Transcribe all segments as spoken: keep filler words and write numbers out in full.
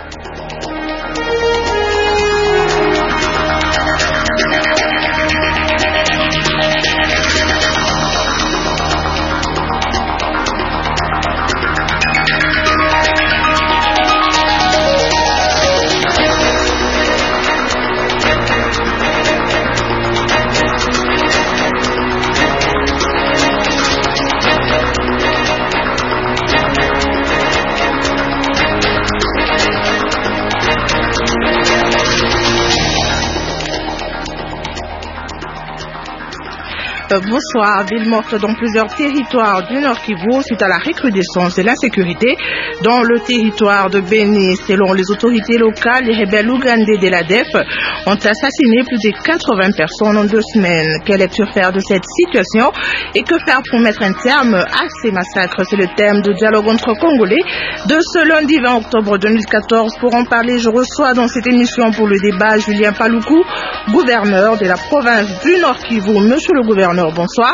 Bonsoir. Ville morte dans plusieurs territoires du Nord Kivu suite à la recrudescence de l'insécurité dans le territoire de Beni. Selon les autorités locales, les rebelles ougandais de l'A D F ont assassiné plus de quatre-vingts personnes en deux semaines. Quelle lecture faire de cette situation et que faire pour mettre un terme à ces massacres? C'est le thème de dialogue entre Congolais de ce lundi vingt octobre deux mille quatorze. Pour en parler, je reçois dans cette émission pour le débat Julien Paluku, gouverneur de la province du Nord Kivu. Monsieur le gouverneur, bonsoir.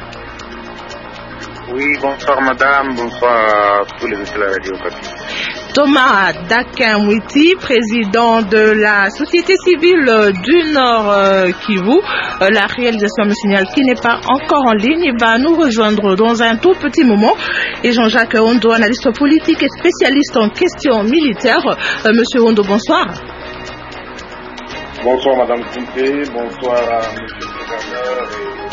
Oui, bonsoir madame, bonsoir à tous les auditeurs de la radio. Thomas Dakin-Mwiti, président de la société civile du Nord euh, Kivu. Euh, la réalisation me signale qu'il n'est pas encore en ligne. Il va nous rejoindre dans un tout petit moment. Et Jean-Jacques Hondo, analyste politique et spécialiste en questions militaires. Euh, Monsieur Hondo, bonsoir. Bonsoir Madame Kunte, bonsoir à Monsieur le gouverneur.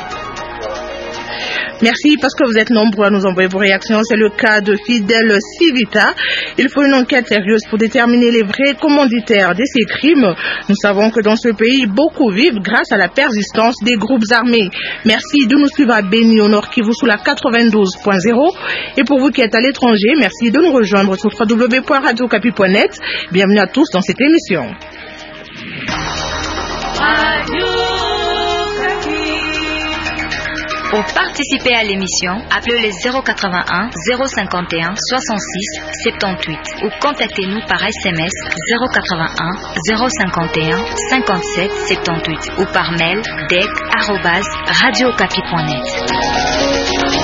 Merci parce que vous êtes nombreux à nous envoyer vos réactions. C'est le cas de Fidel Civita. Il faut une enquête sérieuse pour déterminer les vrais commanditaires de ces crimes. Nous savons que dans ce pays, beaucoup vivent grâce à la persistance des groupes armés. Merci de nous suivre à Beni au Nord Kivu sous la quatre-vingt-douze point zéro. Et pour vous qui êtes à l'étranger, merci de nous rejoindre sur w w w point radio capi point net. Bienvenue à tous dans cette émission. Radio Pour participer à l'émission, appelez le zéro quatre-vingt-un zéro cinquante et un soixante-six soixante-dix-huit ou contactez-nous par S M S zéro quatre-vingt-un zéro cinquante et un cinquante-sept soixante-dix-huit ou par mail d e c arobase radio capi point net.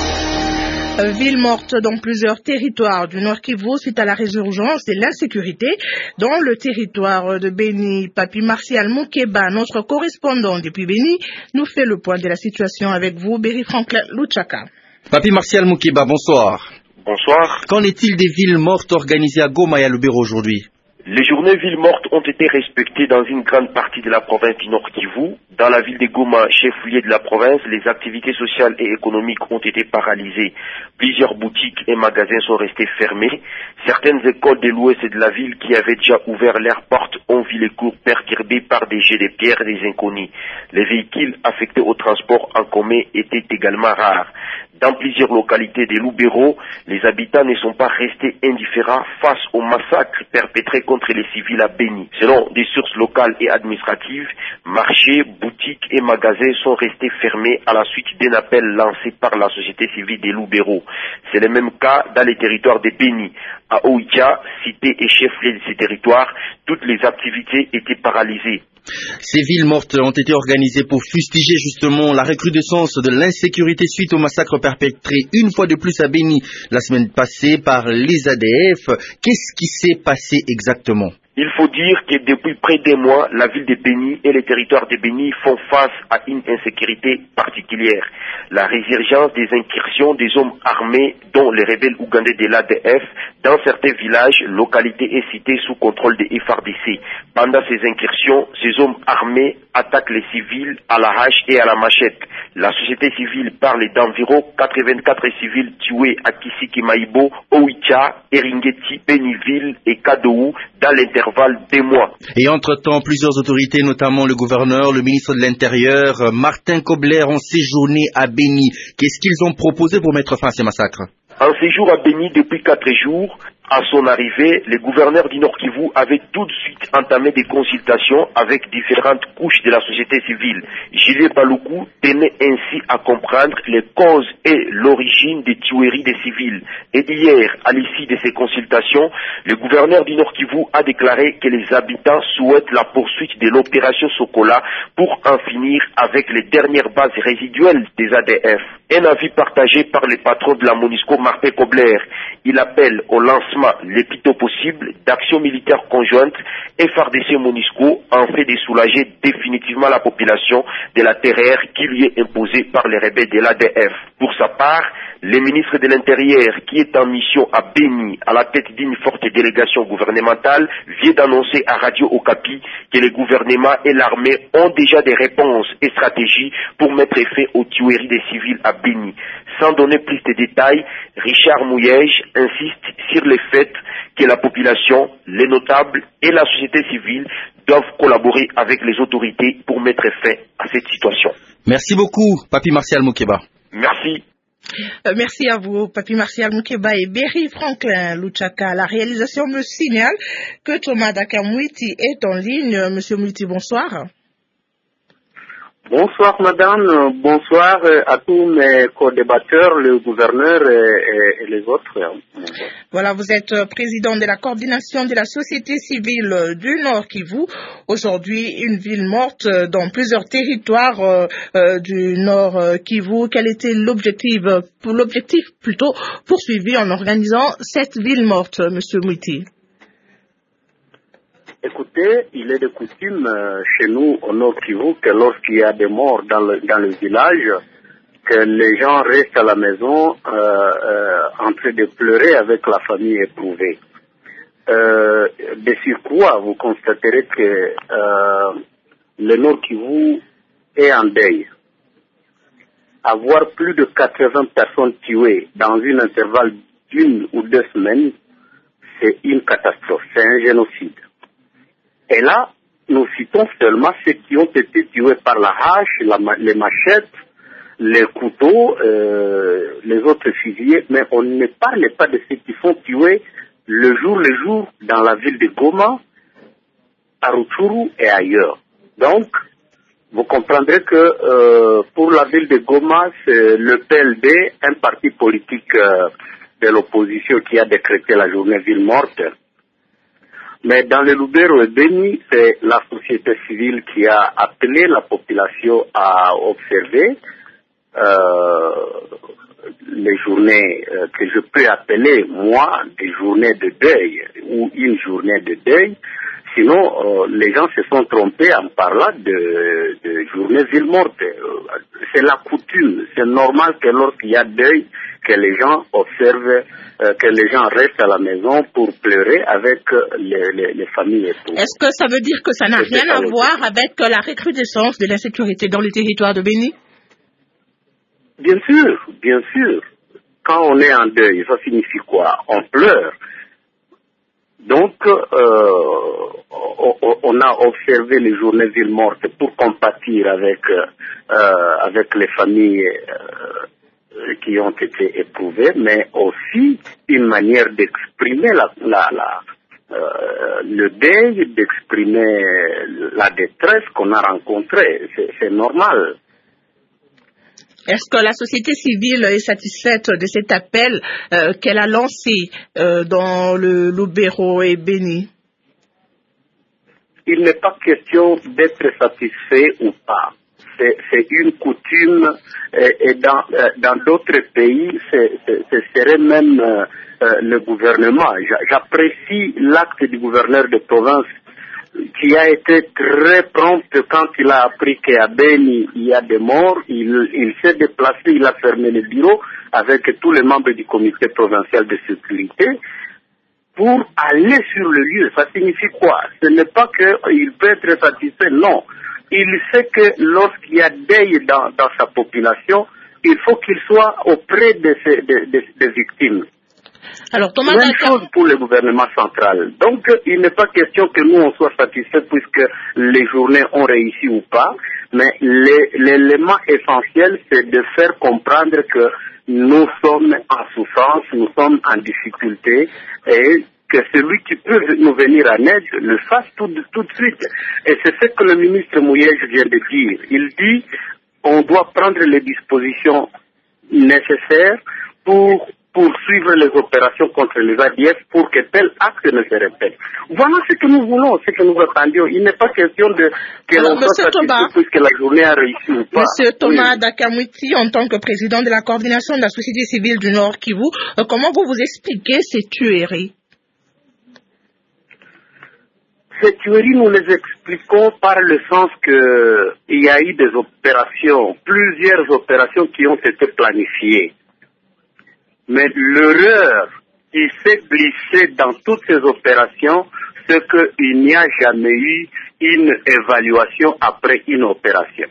Ville morte dans plusieurs territoires du Nord Kivu suite à la résurgence de l'insécurité dans le territoire de Beni. Papi Martial Moukeba, notre correspondant depuis Beni, nous fait le point de la situation avec vous, Berry Franklin Luchaka. Papi Martial Moukeba, bonsoir. Bonsoir. Qu'en est-il des villes mortes organisées à Goma et à Lubero aujourd'hui? Les journées villes mortes ont été respectées dans une grande partie de la province du Nord Kivu. Dans la ville de Goma, chef-lieu de la province, les activités sociales et économiques ont été paralysées. Plusieurs boutiques et magasins sont restés fermés. Certaines écoles de l'ouest de la ville qui avaient déjà ouvert leurs portes ont vu les cours perturbés par des jets de pierre des inconnus. Les véhicules affectés au transport en commun étaient également rares. Dans plusieurs localités de Lubero, les habitants ne sont pas restés indifférents face aux massacres perpétrés contre les civils à Beni. Selon des sources locales et administratives, marchés, boutiques et magasins sont restés fermés à la suite d'un appel lancé par la société civile de Lubero. C'est le même cas dans les territoires de Beni. À Oicha, cité et chef-lieu de ces territoires, toutes les activités étaient paralysées. Ces villes mortes ont été organisées pour fustiger justement la recrudescence de l'insécurité suite au massacre perpétré une fois de plus à Beni la semaine passée par les A D F. Qu'est-ce qui s'est passé exactement? Il faut dire que depuis près d'un mois, la ville de Beni et les territoires de Beni font face à une insécurité particulière. La résurgence des incursions des hommes armés, dont les rebelles ougandais de l'A D F, dans certains villages, localités et cités sous contrôle des F R D C. Pendant ces incursions, ces hommes armés attaquent les civils à la hache et à la machette. La société civile parle d'environ quatre-vingt-quatre civils tués à Kisiki-Maïbo, Oicha, Eringeti, Beniville et Kadou dans l'intervalle des mois. Et entre-temps, plusieurs autorités, notamment le gouverneur, le ministre de l'Intérieur, Martin Kobler, ont séjourné à Beni. Qu'est-ce qu'ils ont proposé pour mettre fin à ces massacres? En séjour à Beni depuis quatre jours, à son arrivée, le gouverneur du Nord Kivu avait tout de suite entamé des consultations avec différentes couches de la société civile. Julien Paluku tenait ainsi à comprendre les causes et l'origine des tueries des civils. Et hier, à l'issue de ces consultations, le gouverneur du Nord Kivu a déclaré que les habitants souhaitent la poursuite de l'opération Sokola pour en finir avec les dernières bases résiduelles des A D F. Un avis partagé par le patron de la MONUSCO, Martin Kobler. Il appelle au lancement financement les plus tôt possible d'actions militaires conjointes F R D C-MONUSCO en fait de soulager définitivement la population de la terreur qui lui est imposée par les rebelles de l'A D F. Pour sa part, le ministre de l'Intérieur, qui est en mission à Béni, à la tête d'une forte délégation gouvernementale, vient d'annoncer à Radio Okapi que le gouvernement et l'armée ont déjà des réponses et stratégies pour mettre fin aux tueries des civils à Béni. Sans donner plus de détails, Richard Mouyège insiste sur le fait que la population, les notables et la société civile doivent collaborer avec les autorités pour mettre fin à cette situation. Merci beaucoup, Papi Martial Moukeba. Merci. Euh, merci à vous, Papi Martial Moukeba et Berry Franklin Luchaka. La réalisation me signale que Thomas Dakamouiti est en ligne. Monsieur Mouiti, bonsoir. Bonsoir madame, bonsoir à tous mes co-débatteurs, le gouverneur et, et les autres. Voilà, vous êtes président de la coordination de la société civile du Nord Kivu. Aujourd'hui, une ville morte dans plusieurs territoires euh, euh, du Nord Kivu. Quel était l'objectif, pour l'objectif plutôt poursuivi en organisant cette ville morte, monsieur Mouiti? Écoutez, il est de coutume euh, chez nous au Nord Kivu que lorsqu'il y a des morts dans le, dans le village, que les gens restent à la maison euh, euh, en train de pleurer avec la famille éprouvée. Euh, de surcroît, vous constaterez que euh, le Nord Kivu est en deuil. Avoir plus de quatre-vingts personnes tuées dans un intervalle d'une ou deux semaines, c'est une catastrophe, c'est un génocide. Et là, nous citons seulement ceux qui ont été tués par la hache, la, les machettes, les couteaux, euh, les autres fusillés, mais on ne parle pas de ceux qui sont tués le jour le jour dans la ville de Goma, à Rutshuru et ailleurs. Donc, vous comprendrez que euh, pour la ville de Goma, c'est le P L D, un parti politique euh, de l'opposition qui a décrété la journée ville morte. Mais dans le Lubero et Béni, c'est la société civile qui a appelé la population à observer euh, les journées euh, que je peux appeler, moi, des journées de deuil ou une journée de deuil. Sinon, euh, les gens se sont trompés en parlant de, de journée ville morte. C'est la coutume, c'est normal que lorsqu'il y a deuil, que les gens observent, euh, que les gens restent à la maison pour pleurer avec les, les, les familles éprouvées. Est-ce que ça veut dire que ça n'a rien à voir avec la recrudescence de l'insécurité dans les territoires de Béni? Bien sûr, bien sûr. Quand on est en deuil, ça signifie quoi? On pleure. Donc, euh, on, on a observé les journées villes mortes pour compatir avec, euh, avec les familles euh, qui ont été éprouvées, mais aussi une manière d'exprimer la, la, la, euh, le deuil, d'exprimer la détresse qu'on a rencontrée. C'est, c'est normal. Est-ce que la société civile est satisfaite de cet appel euh, qu'elle a lancé euh, dans le Lubero et Béni? Il n'est pas question d'être satisfait ou pas. C'est, c'est une coutume et, et dans, dans d'autres pays, c'est, c'est, ce serait même euh, le gouvernement. J'apprécie l'acte du gouverneur de province qui a été très prompt quand il a appris qu'à Béni, il y a des morts. Il, il s'est déplacé, il a fermé le bureau avec tous les membres du comité provincial de sécurité pour aller sur le lieu. Ça signifie quoi? Ce n'est pas qu'il peut être satisfait, non. Il sait que lorsqu'il y a deuil dans, dans sa population, il faut qu'il soit auprès de ces, de, de, des victimes. Alors, Thomas Même chose pour le gouvernement central. Donc, il n'est pas question que nous, on soit satisfaits puisque les journées ont réussi ou pas, mais les, l'élément essentiel, c'est de faire comprendre que nous sommes en souffrance, nous sommes en difficulté, et que celui qui peut nous venir en aide le fasse tout, tout de suite. Et c'est ce que le ministre Mouyège vient de dire. Il dit on doit prendre les dispositions nécessaires pour poursuivre les opérations contre les A D F pour que tel acte ne se répète. Voilà ce que nous voulons, ce que nous attendions. Il n'est pas question de que l'on soit satisfait puisque la journée a réussi ou pas. Monsieur Thomas oui. Dakamouiti, en tant que président de la coordination de la société civile du Nord Kivu, euh, comment vous vous expliquez ces tueries Ces tueries, nous les expliquons par le sens que il y a eu des opérations, plusieurs opérations qui ont été planifiées. Mais l'erreur qui s'est glissée dans toutes ces opérations, c'est qu'il n'y a jamais eu une évaluation après une opération.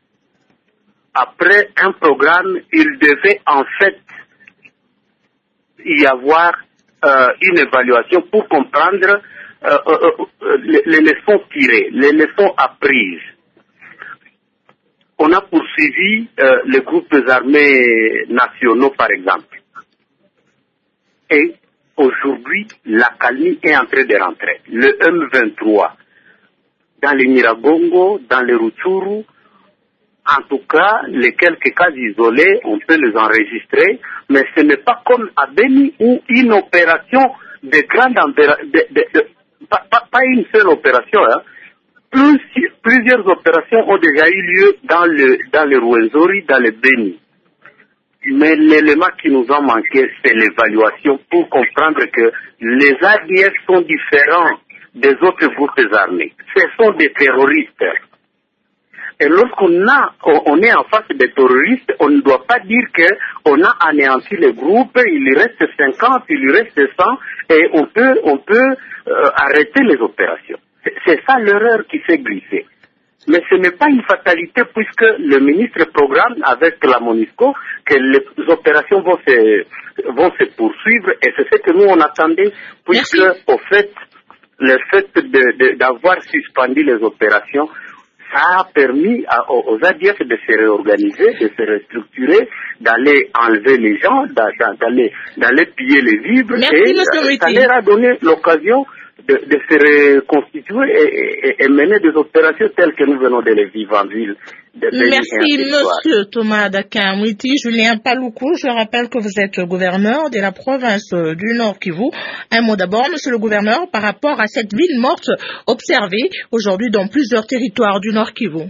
Après un programme, il devait en fait y avoir euh, une évaluation pour comprendre euh, euh, euh, les, les leçons tirées, les leçons apprises. On a poursuivi euh, les groupes armés nationaux, par exemple. Et aujourd'hui, la calmie est en train de rentrer. Le M vingt-trois, dans les Nyiragongo, dans les Rutshuru, en tout cas, les quelques cas isolés, on peut les enregistrer, mais ce n'est pas comme à Beni où une opération de grande envergure, de, de, de, pas, pas, pas une seule opération, hein. Plus, plusieurs opérations ont déjà eu lieu dans le dans le Rwenzori, dans le Beni. Mais l'élément qui nous a manqué, c'est l'évaluation pour comprendre que les A D F sont différents des autres groupes armés. Ce sont des terroristes. Et lorsqu'on a, on est en face des terroristes, on ne doit pas dire qu'on a anéanti les groupes, il lui reste cinquante, il lui reste cent, et on peut, on peut euh, arrêter les opérations. C'est, c'est ça l'erreur qui s'est glissée. Mais ce n'est pas une fatalité puisque le ministre programme avec la MONUSCO que les opérations vont se, vont se poursuivre et c'est ce que nous on attendait puisque Merci. Au fait, le fait de, de, d'avoir suspendu les opérations, ça a permis à, aux A D F de se réorganiser, de se restructurer, d'aller enlever les gens, d'aller, d'aller piller les vivres Merci, et ça leur a donné l'occasion De, de se reconstituer et, et, et mener des opérations telles que nous venons de les vivre en ville. De Merci, Monsieur Thomas Dakamwiti. Julien Paloukou, je rappelle que vous êtes gouverneur de la province du Nord Kivu. Un mot d'abord, Monsieur le gouverneur, par rapport à cette ville morte observée aujourd'hui dans plusieurs territoires du Nord Kivu.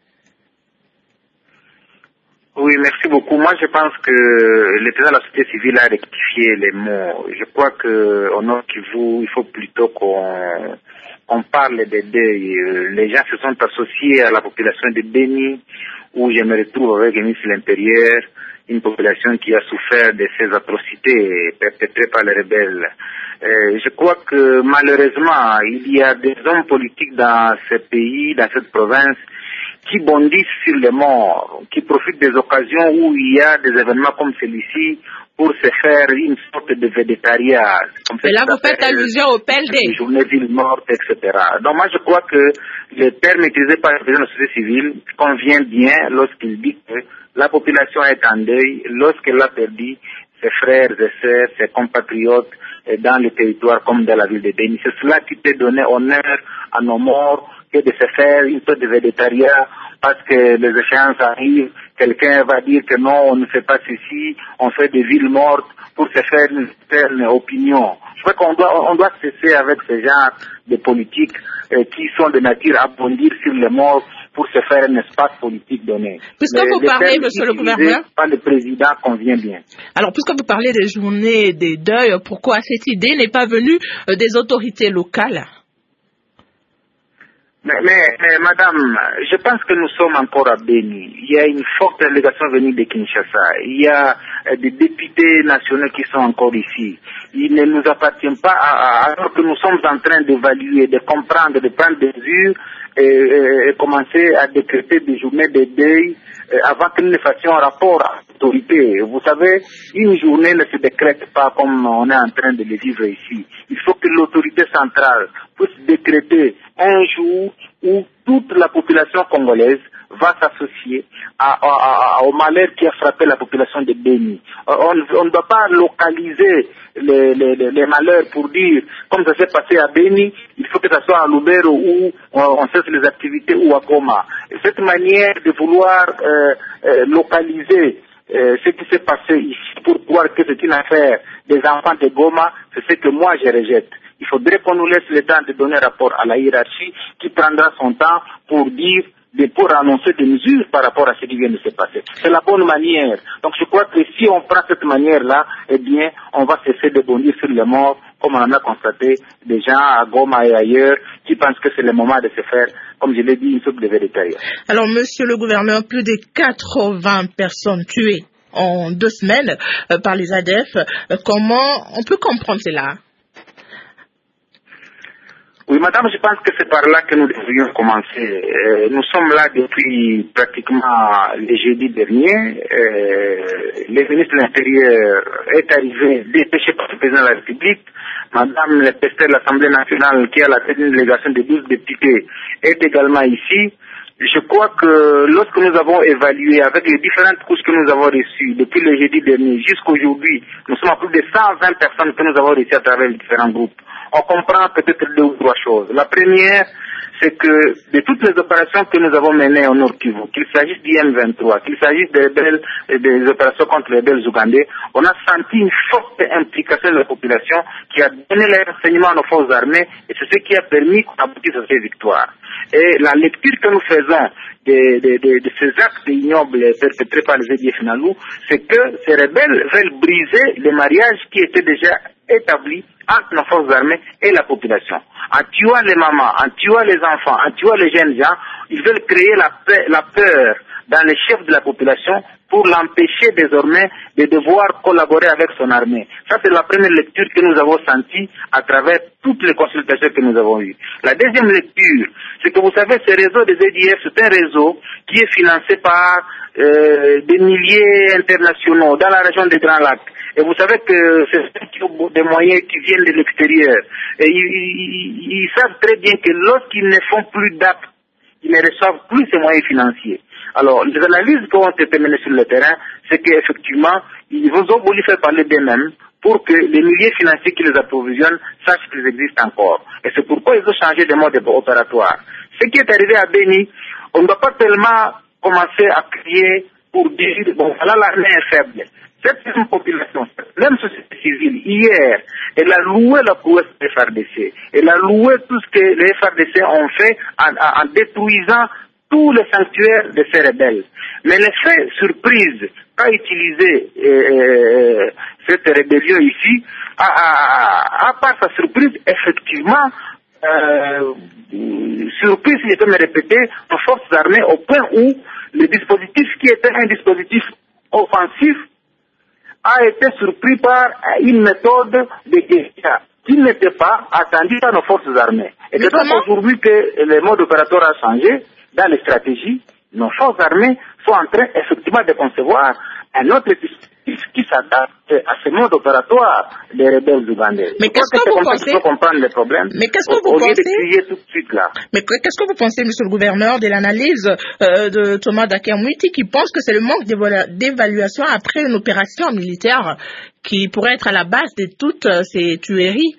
Oui, merci beaucoup. Moi, je pense que le président de la société civile a rectifié les mots. Je crois que au Nord Kivu, il faut plutôt qu'on, qu'on parle des deuils. Les gens se sont associés à la population de Beni, où je me retrouve avec le ministre de l'Intérieur, une population qui a souffert de ces atrocités perpétrées par les rebelles. Euh, je crois que malheureusement, il y a des hommes politiques dans ce pays, dans cette province, qui bondissent sur les morts, qui profitent des occasions où il y a des événements comme celui-ci pour se faire une sorte de végétariat. Et là, vous faites allusion au P L D. Journée ville morte, et cetera. Donc moi, je crois que le terme utilisé par le président de la société civile convient bien lorsqu'il dit que la population est en deuil, lorsqu'elle a perdu ses frères et sœurs, ses compatriotes dans le territoire comme dans la ville de Beni. C'est cela qui peut donner honneur à nos morts, que de se faire une sorte de végétariat parce que les échéances arrivent, quelqu'un va dire que non, on ne fait pas ceci, on fait des villes mortes pour se faire une certaine opinion. Je crois qu'on doit, on doit cesser avec ce genre de politiques euh, qui sont de nature à bondir sur les morts pour se faire un espace politique donné. Puisque vous parlez, monsieur le gouverneur, par le président convient bien. Alors, puisque vous parlez des journées des deuils, pourquoi cette idée n'est pas venue des autorités locales? Mais, mais, mais madame, je pense que nous sommes encore à Beni. Il y a une forte délégation venue de Kinshasa. Il y a euh, des députés nationaux qui sont encore ici. Il ne nous appartient pas, à, à, alors que nous sommes en train d'évaluer, de comprendre, de prendre des mesures et, et, et commencer à décréter des journées de deuil euh, avant que nous ne fassions un rapport à l'autorité. Vous savez, une journée ne se décrète pas comme on est en train de le vivre ici. Il faut que l'autorité centrale puisse décréter un jour où toute la population congolaise va s'associer à, à, à, au malheur qui a frappé la population de Beni. On ne doit pas localiser les, les, les malheurs pour dire, comme ça s'est passé à Beni, il faut que ça soit à Lubero où on cesse les activités ou à Goma. Cette manière de vouloir euh, euh, localiser euh, ce qui s'est passé ici pour croire que c'est une affaire des enfants de Goma, c'est ce que moi je rejette. Il faudrait qu'on nous laisse le temps de donner rapport à la hiérarchie qui prendra son temps pour dire, de, pour annoncer des mesures par rapport à ce qui vient de se passer. C'est la bonne manière. Donc je crois que si on prend cette manière-là, eh bien, on va cesser de bondir sur les morts, comme on en a constaté des gens à Goma et ailleurs qui pensent que c'est le moment de se faire, comme je l'ai dit, une soupe de vérité. Alors, monsieur le gouverneur, plus de quatre-vingts personnes tuées en deux semaines euh, par les A D F. Euh, comment on peut comprendre cela? Oui, madame, je pense que c'est par là que nous devrions commencer. Euh, nous sommes là depuis pratiquement le jeudi dernier. Euh, le ministre de l'Intérieur est arrivé dépêché par le président de la République. Madame le président de l'Assemblée nationale, qui a la tête d'une délégation de douze députés, est également ici. Je crois que lorsque nous avons évalué avec les différentes couches que nous avons reçues depuis le jeudi dernier jusqu'aujourd'hui, nous sommes à plus de cent vingt personnes que nous avons reçues à travers les différents groupes. On comprend peut-être deux ou trois choses. La première, c'est que de toutes les opérations que nous avons menées au Nord Kivu, qu'il s'agisse du M vingt-trois, qu'il s'agisse des, rebelles, des opérations contre les rebelles ougandais, on a senti une forte implication de la population qui a donné les renseignements à nos forces armées et c'est ce qui a permis qu'on aboutisse à ces victoires. Et la lecture que nous faisons de, de, de, de ces actes ignobles perpétrés par les A D F Nalu, c'est que ces rebelles veulent briser les mariages qui étaient déjà établis entre nos forces armées et la population. En tuant les mamans, en tuant les enfants, en tuant les jeunes gens, ils veulent créer la, paix, la peur dans les chefs de la population pour l'empêcher désormais de devoir collaborer avec son armée. Ça, c'est la première lecture que nous avons sentie à travers toutes les consultations que nous avons eues. La deuxième lecture, c'est que vous savez, ce réseau des A D F, c'est un réseau qui est financé par euh, des milliers internationaux dans la région des Grands Lacs. Et vous savez que c'est ceux qui ont des moyens qui viennent de l'extérieur. Et ils, ils, ils savent très bien que lorsqu'ils ne font plus d'actes, ils ne reçoivent plus ces moyens financiers. Alors, les analyses qui ont été menées sur le terrain, c'est qu'effectivement, ils vous ont voulu faire parler d'eux-mêmes pour que les milliers financiers qui les approvisionnent sachent qu'ils existent encore. Et c'est pourquoi ils ont changé de mode opératoire. Ce qui est arrivé à Béni, on ne doit pas tellement commencer à crier pour dire, bon, voilà, l'armée est faible. Cette même population, cette même société civile, hier, elle a loué la prouesse des F A R D C. Elle a loué tout ce que les F A R D C ont fait en, en, en détruisant tous les sanctuaires de ces rebelles. Mais l'effet surprise qu'a utilisé euh, cette rébellion ici, à, à, à part sa surprise, effectivement, euh, surprise, si je peux me répéter, nos forces armées au point où le dispositif qui était un dispositif offensif a été surpris par une méthode de guérilla qui n'était pas attendue par nos forces armées. Et c'est donc aujourd'hui que le mode opératoire a changé dans les stratégies. Nos forces armées sont en train effectivement de concevoir un autre dispositif qui s'adapte à ce mode opératoire des rebelles ougandais. Mais qu'est-ce que, que vous pensez pour comprendre les problèmes? Mais qu'est-ce que vous au pensez lieu de crier tout de suite là. Mais qu'est-ce que vous pensez, monsieur le gouverneur, de l'analyse euh, de Thomas Dakermouiti qui pense que c'est le manque d'évaluation après une opération militaire qui pourrait être à la base de toutes ces tueries?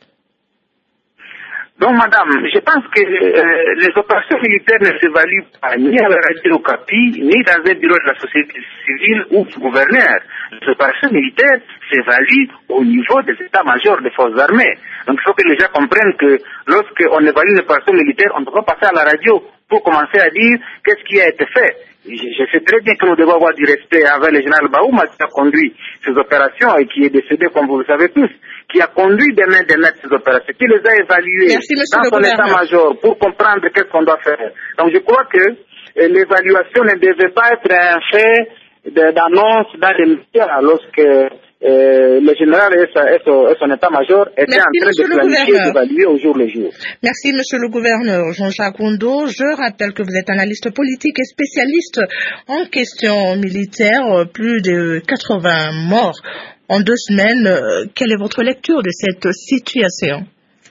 Donc, madame, je pense que euh, les opérations militaires ne s'évaluent pas ni à la radio Okapi, ni dans un bureau de la société civile ou du gouverneur. Les opérations militaires s'évaluent au niveau des états-majors des forces armées. Donc, il faut que les gens comprennent que lorsqu'on évalue une opération militaire, on ne peut pas passer à la radio pour commencer à dire qu'est-ce qui a été fait. Je, je sais très bien que nous devons avoir du respect envers le général Baouma qui a conduit ces opérations et qui est décédé, comme vous le savez tous, qui a conduit des mains des maîtres ces opérations, qui les a évaluées Merci, dans son état-major pour comprendre qu'est-ce qu'on doit faire. Donc je crois que euh, l'évaluation ne devait pas être un fait d'annonce dans les médias lorsque Euh, le général et, sa, et, son, et son état-major étaient Merci, en train de planifier et d'évaluer au jour le jour. Merci, monsieur le gouverneur Jean-Jacques Ondo. Je rappelle que vous êtes analyste politique et spécialiste en questions militaires. Plus de quatre-vingts morts en deux semaines. Quelle est votre lecture de cette situation?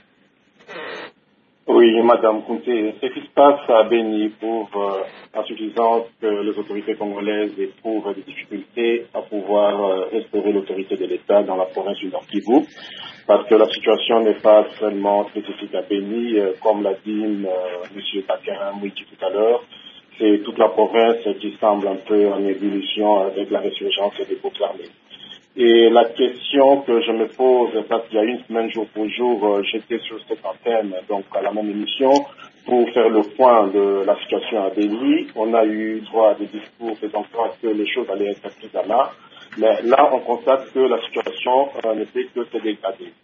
Oui, Madame Kounté, ce qui se passe à Béni prouve euh, à suffisance que les autorités congolaises éprouvent des difficultés à pouvoir euh, restaurer l'autorité de l'État dans la province du Nord Kivu, parce que la situation n'est pas seulement spécifique à Béni, euh, comme l'a dit euh, M. Dakermouiti tout à l'heure, c'est toute la province qui semble un peu en ébullition avec la résurgence des groupes armés. Et la question que je me pose, parce qu'il y a une semaine jour pour jour, euh, j'étais sur cette antenne, donc à la même émission, pour faire le point de la situation à Béni. On a eu droit à des discours faisant croire que les choses allaient être prises à main. Mais là, on constate que la situation euh, ne fait que se dégrader.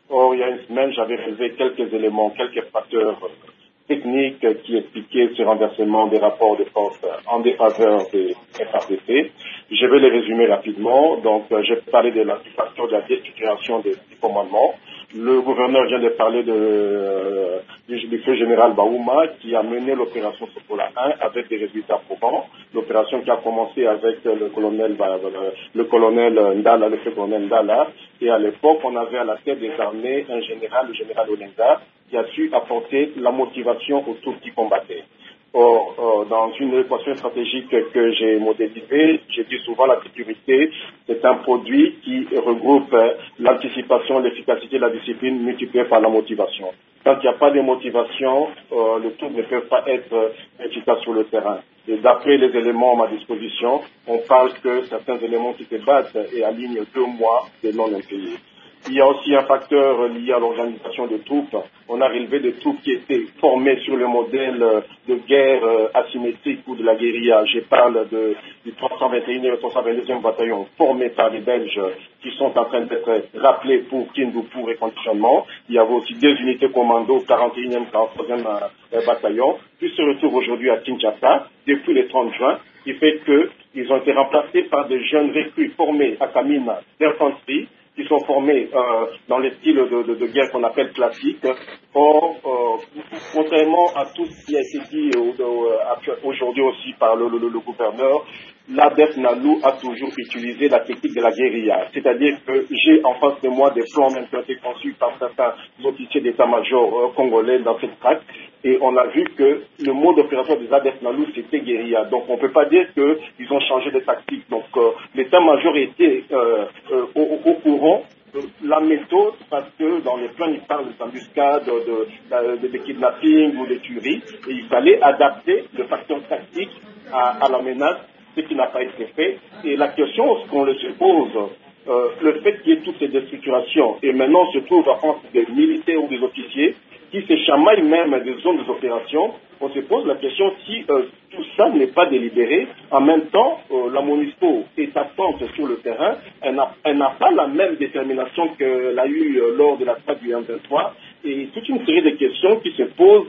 Or, il y a une semaine, j'avais relevé quelques éléments, quelques facteurs techniques qui expliquaient ce renversement des rapports de force en défaveur des F A R D C. Je vais les résumer rapidement. Donc, euh, j'ai parlé de la, du facteur de la destructuration des, du commandement. Le gouverneur vient de parler de, euh, du, du feu général Baouma qui a mené l'opération Sokola un avec des résultats probants. L'opération qui a commencé avec le colonel, le colonel Ndala, le feu colonel Ndala. Et à l'époque, on avait à la tête des armées un général, le général Olenga, qui a su apporter la motivation aux troupes qui combattaient. Or, euh, dans une équation stratégique que j'ai modélisée, j'ai dit souvent la sécurité, c'est un produit qui regroupe euh, l'anticipation, l'efficacité, la discipline multipliée par la motivation. Quand il n'y a pas de motivation, euh, les troupes ne peuvent pas être euh, efficaces sur le terrain. Et d'après les éléments à ma disposition, on parle que certains éléments qui se battent et alignent deux mois de non-impayés. Il y a aussi un facteur lié à l'organisation des troupes. On a relevé des troupes qui étaient formées sur le modèle de guerre asymétrique ou de la guérilla. Je parle de, du trois cent vingt et un et le trois cent vingt-deuxième bataillon formés par les Belges qui sont en train d'être rappelés pour Kindu pour reconditionnement. Il y avait aussi deux unités commando, quarante et unième, quarante-troisième bataillon, qui se retrouvent aujourd'hui à Kinshasa depuis le trente juin, qui fait qu'ils ont été remplacés par des jeunes recrues formés à Kamina d'infanterie, qui sont formés euh, dans les styles de, de, de guerre qu'on appelle classiques. Or, euh, contrairement à tout ce qui a été dit euh, aujourd'hui aussi par le, le, le gouverneur, l'A D F Nalu a toujours utilisé la technique de la guérilla. C'est-à-dire que j'ai en face de moi des plans même qui ont été conçus par certains officiers d'état-major euh, congolais dans cette traque. Et on a vu que le mode opératoire des A D F Nalu, c'était guérilla. Donc on ne peut pas dire qu'ils ont changé de tactique. Donc euh, l'état-major était euh, euh, au, au courant de la méthode, parce que dans les plans, ils parlent d'embuscade, de, de, de, de kidnapping ou de tuerie. Et il fallait adapter le facteur tactique à, à la menace, ce qui n'a pas été fait. Et la question qu'on le se pose, euh, le fait qu'il y ait toutes ces déstructurations, et maintenant on se trouve entre des militaires ou des officiers qui se chamaillent même des zones des opérations, on se pose la question si euh, tout ça n'est pas délibéré. En même temps, euh, la MONUSCO est absente sur le terrain, elle n'a, elle n'a pas la même détermination qu'elle a eue euh, lors de la traque du M vingt-trois, et toute une série de questions qui se posent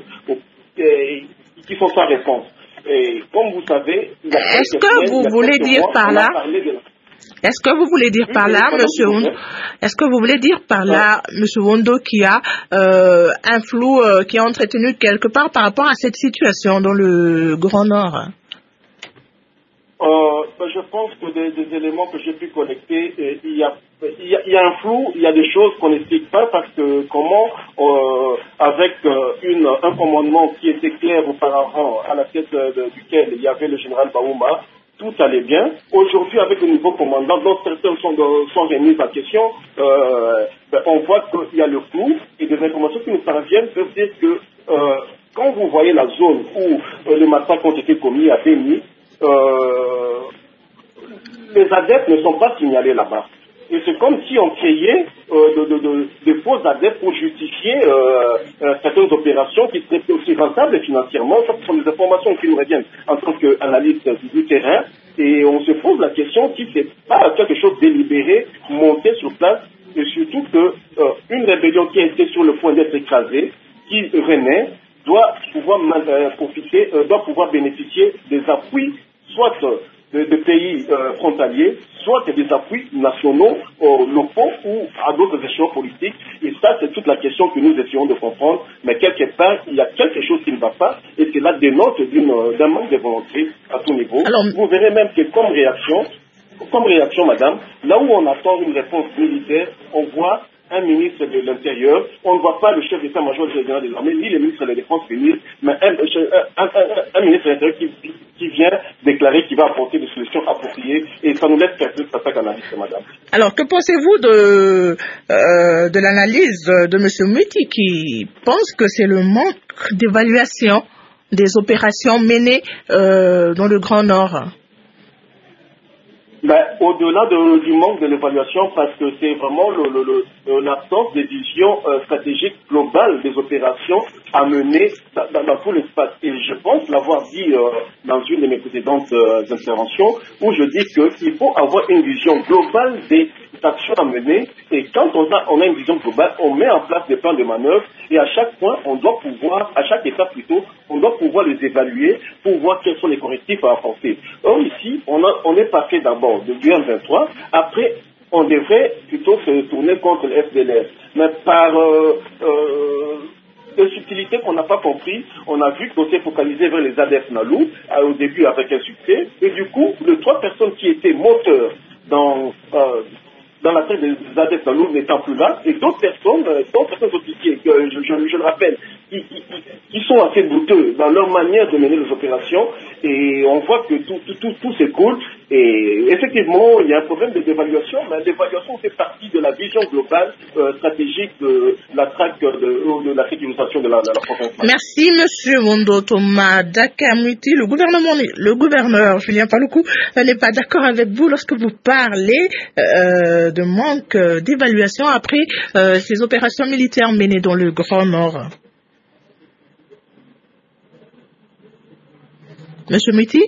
et qui sont sans réponse. Et comme vous savez, est-ce que vous voulez dire par là Est-ce que vous voulez dire par là, Monsieur Wondo, est-ce que vous voulez dire par là, Monsieur Wondo, qu'il y a euh, un flou euh, qui est entretenu quelque part par rapport à cette situation dans le Grand Nord? euh, Je pense que des, des éléments que j'ai pu collecter, il y a, il y a, il y a un flou, il y a des choses qu'on n'explique pas parce que comment, euh, avec euh, une, un commandement qui était clair auparavant, à la tête de, de, duquel il y avait le général Baouma, tout allait bien. Aujourd'hui, avec le nouveau commandant, dont certains sont, sont remis en question, euh, ben, on voit qu'il y a le flou et des informations qui nous parviennent peuvent dire que euh, quand vous voyez la zone où euh, les massacres ont été commis à Béni, euh, les adeptes ne sont pas signalés là-bas. Et c'est comme si on créait euh, de, de, de, de faux adeptes pour justifier euh, euh, certaines opérations qui seraient aussi rentables financièrement. Ça, ce sont des informations qui nous reviennent en tant qu'analyste du terrain. Et on se pose la question si c'est pas quelque chose délibéré, monté sur place, et surtout que euh, une rébellion qui a été sur le point d'être écrasée, qui renaît, doit pouvoir euh, profiter, euh, doit pouvoir bénéficier des appuis, soit euh, de, de pays euh, frontaliers, soit des appuis nationaux, euh, locaux ou à d'autres échelons politiques. Et ça, c'est toute la question que nous essayons de comprendre. Mais quelque part, il y a quelque chose qui ne va pas et cela dénote d'une, d'un manque de volonté à tout niveau. Alors, vous verrez même que comme réaction, comme réaction, madame, là où on attend une réponse militaire, on voit un ministre de l'Intérieur, on ne voit pas le chef d'état-major général des armées, ni le ministre de la Défense venir, mais un, un, un, un ministre de l'Intérieur qui, qui vient déclarer qu'il va apporter des solutions appropriées, et ça nous laisse perplexe à chaque analyse, madame. Alors, que pensez-vous de, euh, de l'analyse de M. Muti, qui pense que c'est le manque d'évaluation des opérations menées euh, dans le Grand Nord? Ben, au-delà de, du manque de l'évaluation, parce que c'est vraiment le, le, le, l'absence de vision euh, stratégique globale des opérations à mener dans, dans, dans tout l'espace. Et je pense l'avoir dit euh, dans une de mes précédentes euh, interventions, où je dis qu'il faut avoir une vision globale des actions à mener. Et quand on a, on a une vision globale, on met en place des plans de manœuvre et à chaque point, on doit pouvoir, à chaque étape plutôt, on doit pouvoir les évaluer pour voir quels sont les correctifs à apporter. Or ici, on, a, on est passé d'abord de deux mille vingt-trois, après on devrait plutôt se tourner contre le F D L R. Mais par euh, euh, de subtilité qu'on n'a pas compris, on a vu qu'on s'est focalisé vers les A D F Nalou, euh, au début avec un succès, et du coup, les trois personnes qui étaient moteurs dans, euh, dans la tête des A D F Nalou n'étant plus là, et d'autres personnes, euh, d'autres personnes officiers, que je, je, je le rappelle, qui, qui, qui sont assez douteux dans leur manière de mener les opérations, et on voit que tout, tout, tout, tout s'écoule, et effectivement, il y a un problème de d'évaluation, mais l'évaluation fait partie de la vision globale euh, stratégique de la traque de, de la sécurisation de la, de la province. Merci, Monsieur Mondo Thomas Dakamwiti. Le gouvernement, le gouverneur Julien Paluku n'est pas d'accord avec vous lorsque vous parlez euh, de manque d'évaluation après euh, ces opérations militaires menées dans le Grand Nord. Monsieur Miti?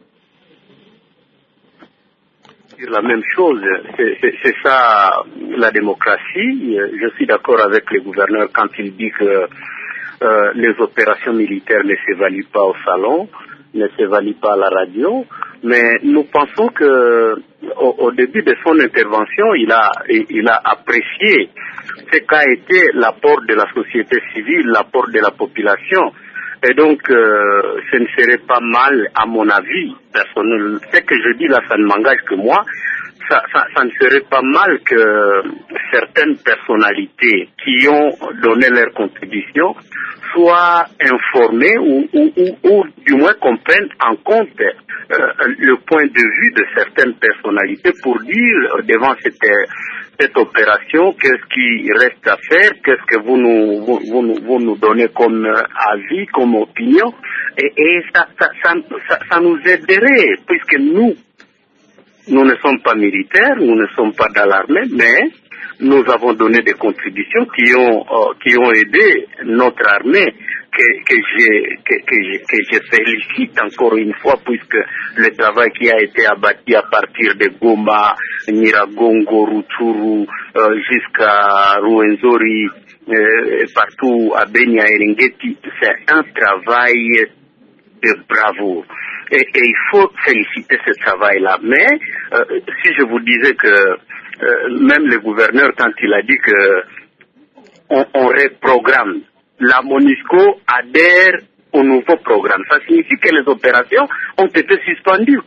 La même chose, c'est, c'est, c'est ça la démocratie. Je suis d'accord avec le gouverneur quand il dit que euh, les opérations militaires ne s'évaluent pas au salon, ne s'évaluent pas à la radio, mais nous pensons que au, au début de son intervention, il a, il a apprécié ce qu'a été l'apport de la société civile, l'apport de la population. Et donc, euh, ce ne serait pas mal, à mon avis personnel, ce que je dis là, ça ne m'engage que moi, ça, ça, ça ne serait pas mal que certaines personnalités qui ont donné leur contribution soient informées ou, ou, ou, ou du moins qu'on prenne en compte euh, le point de vue de certaines personnalités pour dire devant cette cette opération, qu'est-ce qui reste à faire, qu'est-ce que vous nous, vous, vous, nous, vous nous donnez comme avis, comme opinion, et, et ça, ça, ça, ça, ça nous aiderait, puisque nous, nous ne sommes pas militaires, nous ne sommes pas dans l'armée, mais nous avons donné des contributions qui ont, euh, qui ont aidé notre armée, que, que, j'ai, que, que, je, que je félicite encore une fois, puisque le travail qui a été abattu à partir de Goma, Nyiragongo, Rutshuru, euh, jusqu'à Rwenzori, euh, partout à Beni, à Eringeti, c'est un travail de bravoure. Et, et il faut féliciter ce travail-là. Mais euh, si je vous disais que euh, même le gouverneur, quand il a dit que on, on reprogramme, la MONUSCO adhère au nouveau programme. Ça signifie que les opérations ont été suspendues.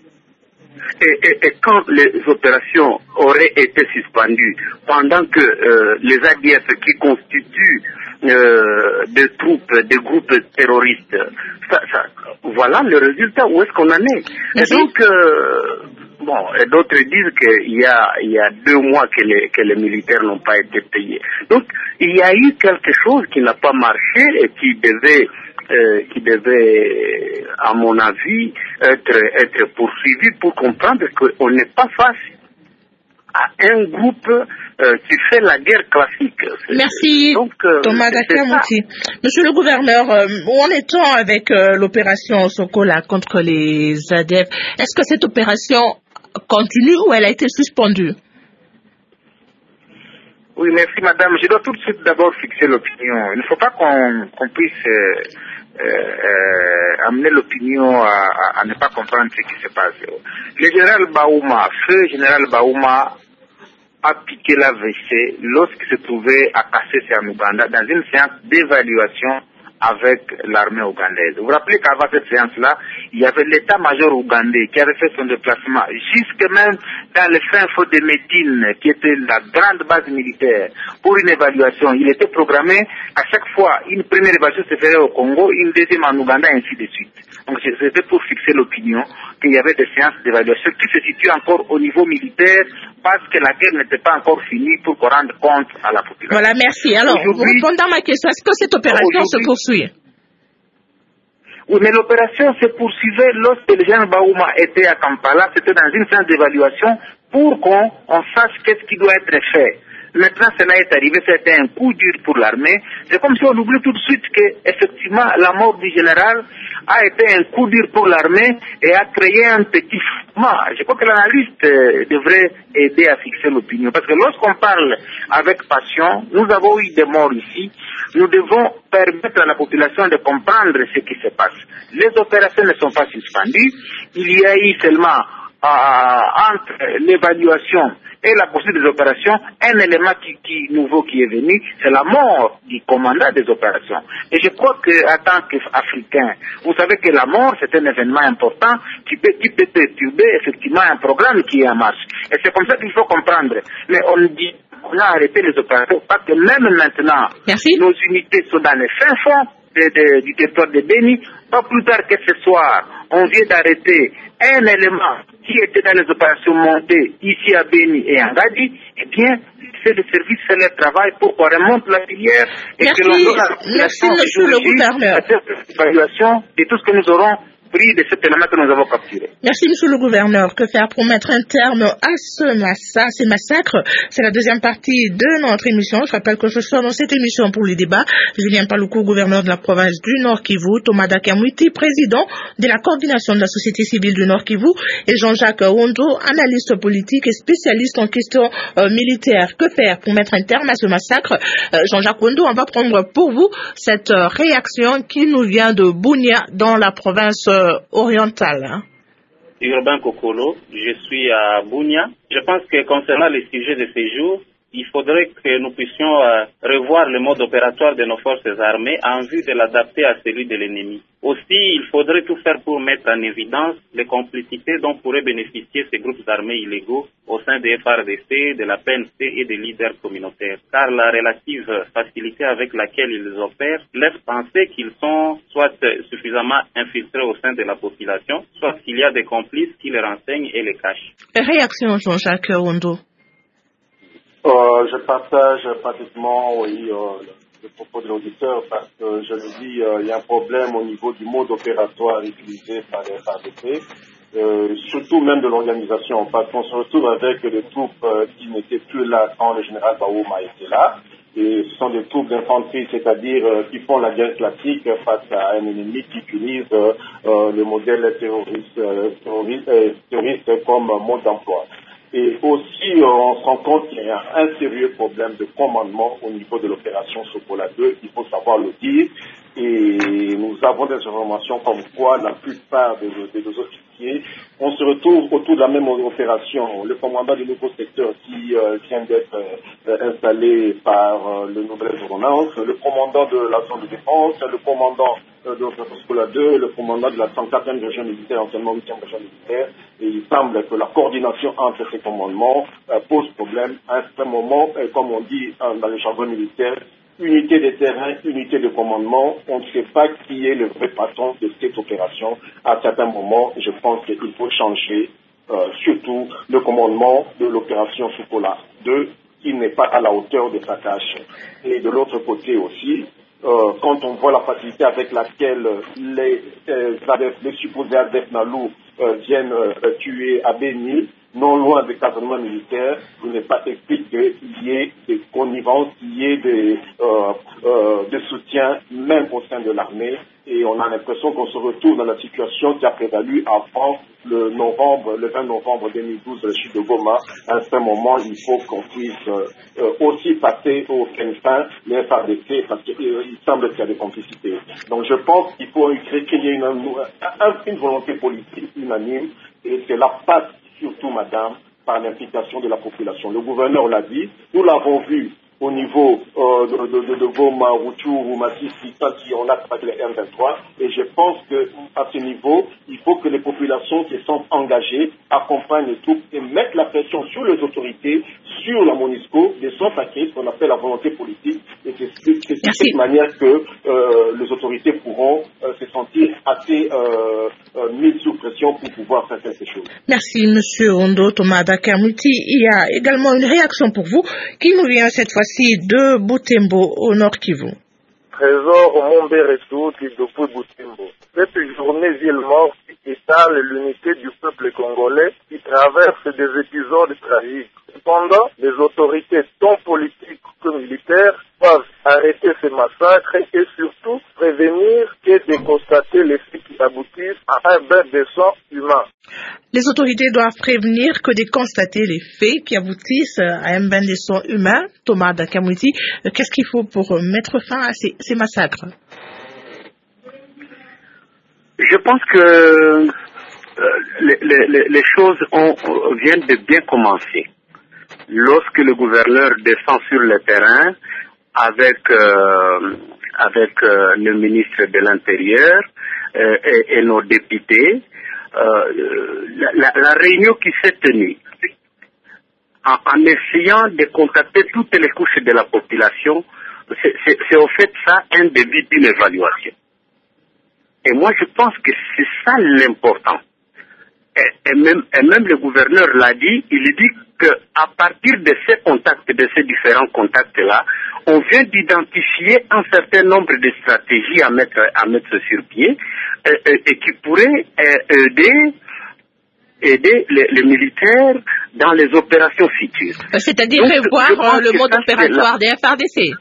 Et, et, et quand les opérations auraient été suspendues, pendant que euh, les A D F qui constituent euh, des troupes, des groupes terroristes, ça, ça, voilà le résultat, où est-ce qu'on en est. Et donc, euh, bon, et d'autres disent qu'il y a, il y a deux mois que les, que les militaires n'ont pas été payés. Donc, il y a eu quelque chose qui n'a pas marché et qui devait Euh, qui devait, à mon avis, être, être poursuivi pour comprendre qu'on n'est pas face à un groupe euh, qui fait la guerre classique. Merci, donc, euh, Thomas Dakamwiti. Monsieur le gouverneur, euh, où en est-on avec euh, l'opération Sokola contre les A D F? Est-ce que cette opération continue ou elle a été suspendue? Oui, merci madame. Je dois tout de suite d'abord fixer l'opinion. Il ne faut pas qu'on, qu'on puisse euh, euh, amener l'opinion à, à, à ne pas comprendre ce qui se passe. Le général Baouma, feu général Baouma, a piqué la V C lorsqu'il se trouvait à Kasese en Ouganda dans une séance d'évaluation avec l'armée ougandaise. Vous vous rappelez qu'avant cette séance-là, il y avait l'état-major ougandais qui avait fait son déplacement jusque même dans le fin fond de Médine, qui était la grande base militaire, pour une évaluation. Il était programmé à chaque fois, une première évaluation se ferait au Congo, une deuxième en Ouganda, et ainsi de suite. Donc c'était pour fixer l'opinion qu'il y avait des séances d'évaluation qui se situent encore au niveau militaire parce que la guerre n'était pas encore finie pour qu'on rende compte à la population. Voilà, merci. Alors, répondant à ma question, est-ce que cette opération se poursuit? Oui, mais l'opération se poursuivait lorsque le général Baouma était à Kampala. C'était dans une séance d'évaluation pour qu'on on sache qu'est-ce qui doit être fait. Maintenant, cela est arrivé, c'était un coup dur pour l'armée. C'est comme si on oublie tout de suite que, effectivement, la mort du général a été un coup dur pour l'armée et a créé un petit mouvement. Je crois que l'analyste euh, devrait aider à fixer l'opinion. Parce que lorsqu'on parle avec passion, nous avons eu des morts ici, nous devons permettre à la population de comprendre ce qui se passe. Les opérations ne sont pas suspendues. Il y a eu seulement, euh, entre l'évaluation et la poursuite des opérations, un élément qui, qui, nouveau qui est venu, c'est la mort du commandant des opérations. Et je crois qu'en tant qu'Africain, vous savez que la mort, c'est un événement important qui peut, qui peut perturber effectivement un programme qui est en marche. Et c'est comme ça qu'il faut comprendre. Mais on dit qu'on a arrêté les opérations parce que même maintenant, Merci. Nos unités sont dans les fins fonds de, de, du territoire de Béni. Pas plus tard que ce soir, on vient d'arrêter un élément qui était dans les opérations montées ici à Béni et en Gadi. Eh bien, c'est le service, c'est le travail pour qu'on remonte la filière et Merci. que l'on donne la Merci, monsieur le gouverneur. Évaluation de tout ce que nous aurons pris de cet élément que nous avons capturé. Merci, monsieur le gouverneur. Que faire pour mettre un terme à ce massa, ces massacres? C'est la deuxième partie de notre émission. Je rappelle que je suis dans cette émission pour les débats. Julien Paluku, gouverneur de la province du Nord Kivu, Thomas Dakamwiti, président de la coordination de la société civile du Nord Kivu, et Jean-Jacques Wondo, analyste politique et spécialiste en questions euh, militaires. Que faire pour mettre un terme à ce massacre? euh, Jean-Jacques Wondo, on va prendre pour vous cette euh, réaction qui nous vient de Bunia dans la province euh, orientale. Hein. Urbain Kokolo, je suis à Bunia. Je pense que concernant les sujets de ces jours, il faudrait que nous puissions euh, revoir le mode opératoire de nos forces armées en vue de l'adapter à celui de l'ennemi. Aussi, il faudrait tout faire pour mettre en évidence les complicités dont pourraient bénéficier ces groupes armés illégaux au sein des F R D C, de la P N C et des leaders communautaires. Car la relative facilité avec laquelle ils opèrent laisse penser qu'ils sont soit suffisamment infiltrés au sein de la population, soit qu'il y a des complices qui les renseignent et les cachent. Réaction, Jean-Jacques Wondo. Euh, je partage pratiquement, oui, euh, le propos de l'auditeur parce que, je le dis, euh, il y a un problème au niveau du mode opératoire utilisé par les F A R D C, euh, surtout même de l'organisation, parce qu'on se retrouve avec des troupes euh, qui n'étaient plus là quand le général Baouma était là. Et ce sont des troupes d'infanterie, c'est-à-dire euh, qui font la guerre classique face à un ennemi qui utilise euh, euh, le modèle terroriste, euh, terroriste, euh, terroriste comme mode d'emploi. Et aussi, euh, on se rend compte qu'il y a un sérieux problème de commandement au niveau de l'opération Sokola deux, il faut savoir le dire. Et nous avons des informations comme quoi la plupart de nos officiers, on se retrouve autour de la même opération. Le commandant du nouveau secteur qui euh, vient d'être euh, installé par euh, le nouvel ordonnance, le commandant de la zone de défense, le commandant euh, de l'opération Sokola deux, le commandant de la cent quatrième région militaire, anciennement huitième région militaire. Et il semble que la coordination entre ces commandements euh, pose problème à un certain moment, euh, comme on dit euh, dans le jargon militaire, unité de terrain, unité de commandement, on ne sait pas qui est le vrai patron de cette opération. À certains moments, je pense qu'il faut changer euh, surtout le commandement de l'opération Sokola deux, qui n'est pas à la hauteur de sa tâche. Et de l'autre côté aussi, euh, quand on voit la facilité avec laquelle les, euh, ADF, les supposés A D F Nalou euh, viennent euh, tuer à Béni, non loin des casernements militaires, il n'est pas exclu qu'il y ait des connivences, qu'il y ait des, euh, euh, des soutiens, même au sein de l'armée. Et on a l'impression qu'on se retrouve dans la situation qui a prévalu avant le novembre, le vingt novembre deux mille douze, la chute de Goma. À un certain moment, il faut qu'on puisse euh, aussi passer au fin les F A R D C parce qu'il euh, semble qu'il y a des complicités. Donc je pense qu'il faut créer qu'il y ait une, une, une volonté politique unanime et cela passe surtout, madame, par l'implication de la population. Le gouverneur l'a dit, nous l'avons vu au niveau euh, de, de, de, de Goma, Rutshuru, Massissi, qui on a traqué les M vingt-trois, et je pense qu'à ce niveau, il faut que les populations se sentent engagées, accompagnent les troupes et mettent la pression sur les autorités, sur la MONUSCO, de sorte à créer ce qu'on appelle la volonté politique, et c'est de cette manière que euh, les autorités pourront euh, se sentir assez euh, euh, mises sous pression pour pouvoir faire quelque chose. Merci, Monsieur Wondo Thomas Dakamwiti. Il y a également une réaction pour vous qui nous vient cette fois-ci de Butembo au Nord Kivu. trésor Mombé-Ressou depuis Boutimbo. Cette journée ville morte étale l'unité du peuple congolais qui traverse des épisodes tragiques. Cependant, les autorités tant politiques que militaires doivent arrêter ces massacres et surtout prévenir et déconstater les faits qui aboutissent à un bain de sang humain. Les autorités doivent prévenir que déconstater les faits qui aboutissent à un bain de sang humain. Thomas Dakamouti, qu'est-ce qu'il faut pour mettre fin à ces, ces massacres? Je pense que euh, les, les, les choses ont, viennent de bien commencer. Lorsque le gouverneur descend sur le terrain avec, euh, avec euh, le ministre de l'Intérieur euh, et, et nos députés, euh, la, la, la réunion qui s'est tenue, en, en essayant de contacter toutes les couches de la population, c'est, c'est, c'est au fait ça un début d'une évaluation. Et moi, je pense que c'est ça l'important. Et, et, même, et même le gouverneur l'a dit, il dit qu'à partir de ces contacts, de ces différents contacts-là, on vient d'identifier un certain nombre de stratégies à mettre, à mettre sur pied et, et, et qui pourraient aider, aider les, les militaires dans les opérations futures. C'est-à-dire Donc, revoir le mode opératoire des F R D C.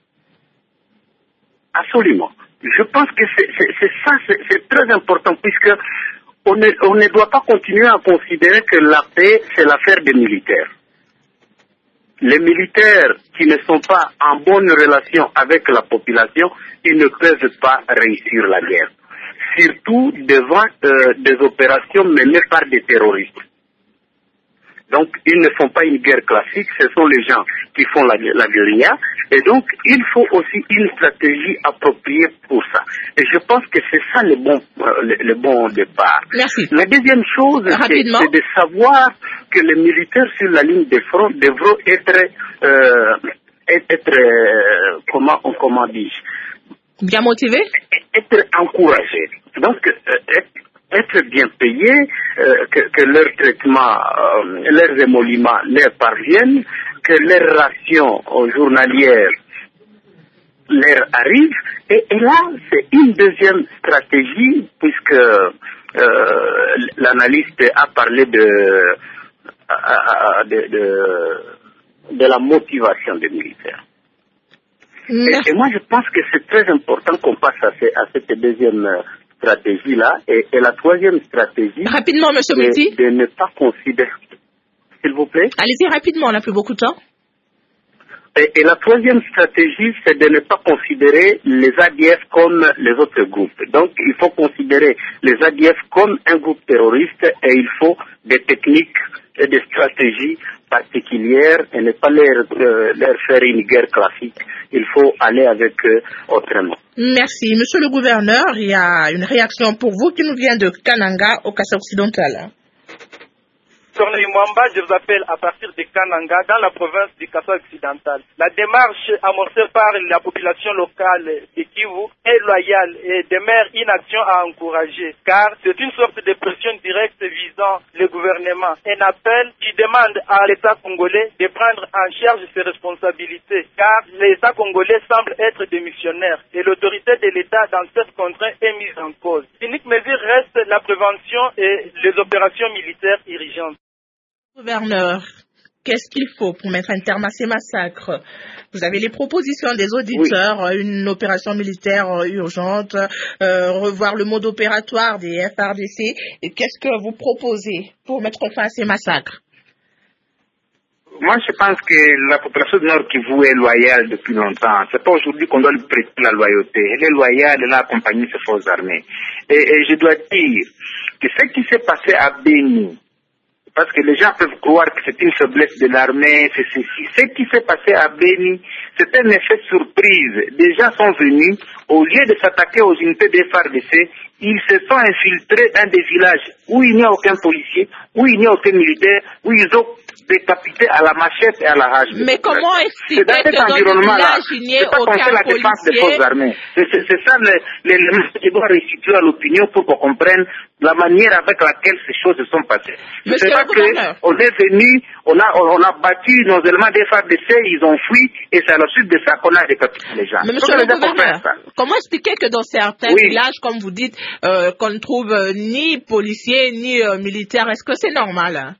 Absolument. Je pense que c'est, c'est, c'est ça, c'est, c'est très important, puisque on ne, on ne doit pas continuer à considérer que la paix, c'est l'affaire des militaires. Les militaires qui ne sont pas en bonne relation avec la population, ils ne peuvent pas réussir la guerre. Surtout devant euh, des opérations menées par des terroristes. Donc, ils ne font pas une guerre classique, ce sont les gens qui font la, la guérilla. Et donc, il faut aussi une stratégie appropriée pour ça. Et je pense que c'est ça le bon, euh, le, le bon départ. Merci. La deuxième chose, c'est, c'est de savoir que les militaires sur la ligne de front devront être, euh, être euh, comment, comment dis-je, bien motivés, être encouragés. Donc, euh, être être bien payés, euh, que, que leur traitement, euh, leurs émoluments leur parviennent, que leurs rations journalières leur arrivent. Et, et là, c'est une deuxième stratégie, puisque euh, l'analyste a parlé de, de, de, de la motivation des militaires. Et, et moi, je pense que c'est très important qu'on passe à, ce, à cette deuxième stratégie-là. Et, et la troisième stratégie, rapidement, monsieur Mouti, de, de ne pas considérer... S'il vous plaît. Allez-y rapidement, on n'a plus beaucoup de temps. Et, et la troisième stratégie, c'est de ne pas considérer les A D F comme les autres groupes. Donc, il faut considérer les A D F comme un groupe terroriste et il faut des techniques et des stratégies particulières et ne pas leur, euh, leur faire une guerre classique. Il faut aller avec eux autrement. Merci. Monsieur le gouverneur, il y a une réaction pour vous qui nous vient de Kananga au Kassa occidental. Corneille Mwamba, je vous appelle à partir de Kananga, dans la province du Kassa occidental. La démarche amorcée par la population locale de Kivu est loyale et demeure une action à encourager, car c'est une sorte de pression directe visant le gouvernement. Un appel qui demande à l'État congolais de prendre en charge ses responsabilités, car l'État congolais semble être démissionnaire et l'autorité de l'État dans cette contrainte est mise en cause. L'unique mesure reste la prévention et les opérations militaires urgentes. Gouverneur, qu'est-ce qu'il faut pour mettre un terme à ces massacres? Vous avez les propositions des auditeurs, oui. Une opération militaire urgente, euh, revoir le mode opératoire des F R D C. Et qu'est-ce que vous proposez pour mettre fin à ces massacres? Moi, je pense que la population du Nord Kivu est loyale depuis longtemps. C'est pas aujourd'hui qu'on doit lui prêter la loyauté. Elle est loyale, elle a accompagné ses forces armées. Et, et je dois dire que ce qui s'est passé à Béni, parce que les gens peuvent croire que c'est une faiblesse de l'armée, c'est ceci. Ce qui s'est passé à Béni, c'est un effet surprise. Des gens sont venus, au lieu de s'attaquer aux unités des F A R D C, ils se sont infiltrés dans des villages où il n'y a aucun policier, où il n'y a aucun militaire, où ils ont décapités à la machette et à la hache. Mais comment expliquer dans cet que dans le village, il n'y ait aucun la défense des forces armées. C'est, c'est, c'est ça l'élément qui doit restituer à l'opinion pour qu'on comprenne la manière avec laquelle ces choses se sont passées. C'est pas qu'on est venu, on a, on a battu nos éléments des F A R D C, ils ont fui, et c'est à la suite de ça qu'on a décapité les gens. Mais monsieur le gouverneur, comment expliquer que dans certains oui. villages, comme vous dites, euh, qu'on ne trouve euh, ni policiers, ni euh, militaires, est-ce que c'est normal hein?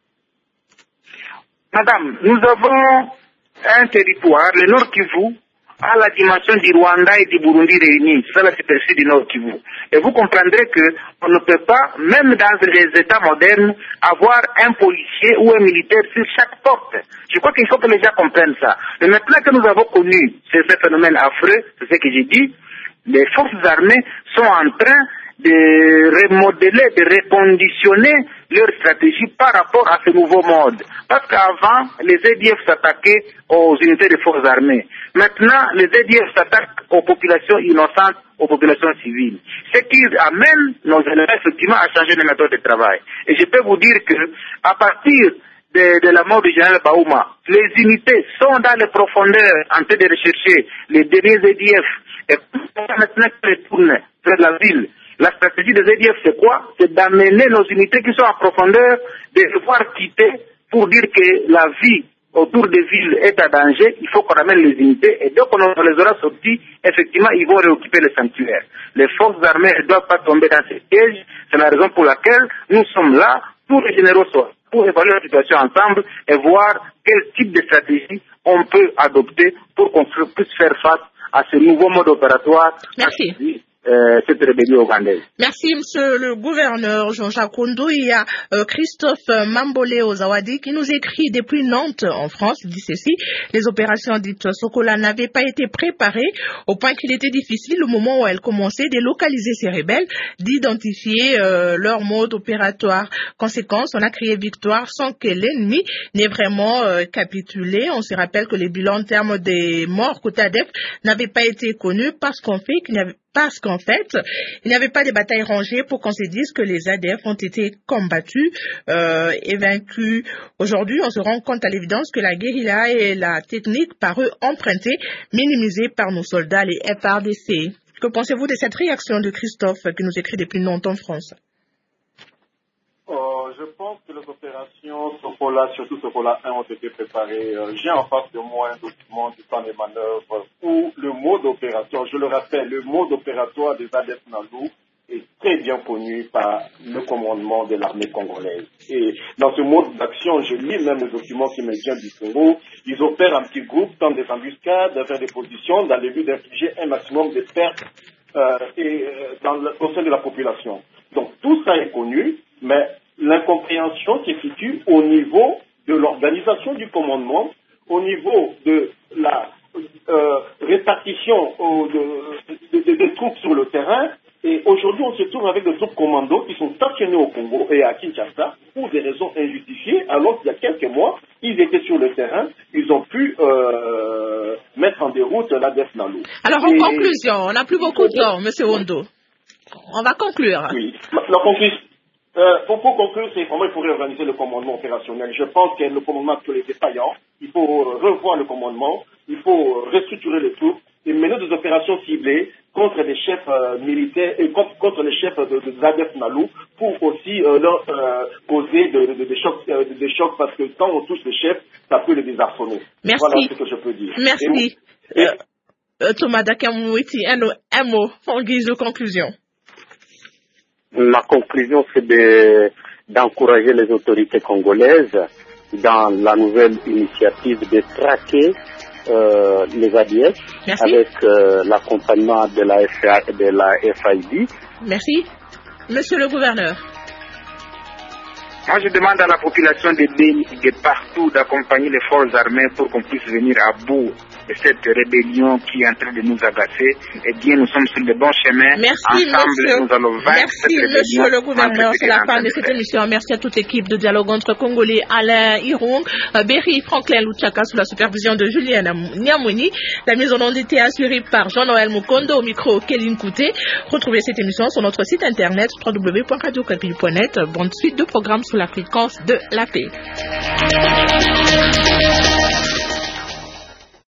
Madame, nous avons un territoire, le Nord Kivu, à la dimension du Rwanda et du Burundi réunis. C'est ça la superficie du Nord Kivu. Et vous comprendrez qu'on ne peut pas, même dans les États modernes, avoir un policier ou un militaire sur chaque porte. Je crois qu'il faut que les gens comprennent ça. Mais maintenant que nous avons connu ce, ce phénomène affreux, c'est ce que j'ai dit, les forces armées sont en train de remodeler, de reconditionner leur stratégie par rapport à ce nouveau mode. Parce qu'avant, les A D F s'attaquaient aux unités de forces armées. Maintenant, les A D F s'attaquent aux populations innocentes, aux populations civiles. Ce qui amène nos éléments effectivement à changer de méthode de travail. Et je peux vous dire que, à partir de, de la mort du général Baouma, les unités sont dans les profondeurs en train de rechercher les derniers A D F. Et maintenant qu'ils retournent vers la ville, la stratégie des A D F, c'est quoi? C'est d'amener nos unités qui sont en profondeur, de devoir quitter pour dire que la vie autour des villes est à danger. Il faut qu'on amène les unités et dès qu'on les aura sortis, effectivement, ils vont réoccuper les sanctuaires. Les forces armées ne doivent pas tomber dans ces pièges. C'est la raison pour laquelle nous sommes là, tous les généraux sont pour évaluer la situation ensemble et voir quel type de stratégie on peut adopter pour qu'on puisse faire face à ce nouveau mode opératoire. Merci. Euh, cette rébellion ougandaise. Merci, monsieur le gouverneur Jean-Jacques Koundou. Il y a euh, Christophe Mambole Ozawadi qui nous écrit depuis Nantes, en France. Il dit ceci: les opérations dites Sokola n'avaient pas été préparées au point qu'il était difficile, au moment où elles commençaient, de localiser ces rebelles, d'identifier euh, leur mode opératoire. Conséquence, on a crié victoire sans que l'ennemi n'ait vraiment euh, capitulé. On se rappelle que les bilans en termes des morts côté A D F n'avaient pas été connus parce qu'on fait qu'il n'y avait Parce qu'en fait, il n'y avait pas de batailles rangées pour qu'on se dise que les A D F ont été combattus euh, et vaincus. Aujourd'hui, on se rend compte à l'évidence que la guérilla est la technique par eux empruntée, minimisée par nos soldats, les F A R D C. Que pensez-vous de cette réaction de Christophe qui nous écrit depuis longtemps en France? Euh, je pense que les opérations Sokola, surtout Sokola un, ont été préparées. Euh, j'ai en face de moi un document du plan des manœuvres où le mode opératoire, je le rappelle, le mode opératoire des A D F Nalu est très bien connu par le commandement de l'armée congolaise. Et dans ce mode d'action, je lis même le document qui me vient du Congo, ils opèrent en petits groupes, dans des embuscades, vers des positions, dans le but d'infliger un maximum de pertes euh, et, euh, dans le, au sein de la population. Donc tout ça est connu, mais l'incompréhension se situe au niveau de l'organisation du commandement, au niveau de la euh, répartition euh, de, de, de, de troupes sur le terrain. Et aujourd'hui, on se trouve avec des troupes commandos qui sont stationnés au Congo et à Kinshasa pour des raisons injustifiées, alors qu'il y a quelques mois, ils étaient sur le terrain, ils ont pu euh, mettre en déroute l'A D F Nalu. Alors, en et, conclusion, on n'a plus beaucoup de temps, M. Wondo. On va conclure. Oui, la conclusion. Euh, pour, pour conclure, c'est comment il faudrait organiser le commandement opérationnel. Je pense que le commandement actuel est défaillant. Il faut revoir le commandement, il faut restructurer les troupes et mener des opérations ciblées contre les chefs euh, militaires et contre, contre les chefs de, de, de l'A D F Nalu pour aussi euh, leur euh, causer de, de, de, chocs, euh, de, de chocs parce que quand on touche les chefs, ça peut les désarçonner. Merci. Voilà ce que je peux dire. Merci. Et, et, euh, Thomas Dakamouiti, un, un mot en guise de conclusion. Ma conclusion, c'est de, d'encourager les autorités congolaises dans la nouvelle initiative de traquer euh, les A D F. Merci. Avec euh, l'accompagnement de la, F A, de la F I D. Merci. Monsieur le gouverneur. Moi, je demande à la population de Béni, de partout, d'accompagner les forces armées pour qu'on puisse venir à bout cette rébellion qui est en train de nous agacer, eh bien, nous sommes sur le bon chemin. Merci, Ensemble, monsieur. nous allons vaincre Merci, cette rébellion. monsieur le gouverneur. C'est la fin de cette émission. Merci à toute l'équipe de dialogue entre Congolais, Alain Irung, Berry, Franklin Luchaka, sous la supervision de Julien Niamouni. La mise en onde était assurée par Jean-Noël Mukondo, au micro Kéline Kouté. Retrouvez cette émission sur notre site internet w w w point radio okapi point net. Bonne suite de programmes sous la fréquence de la paix.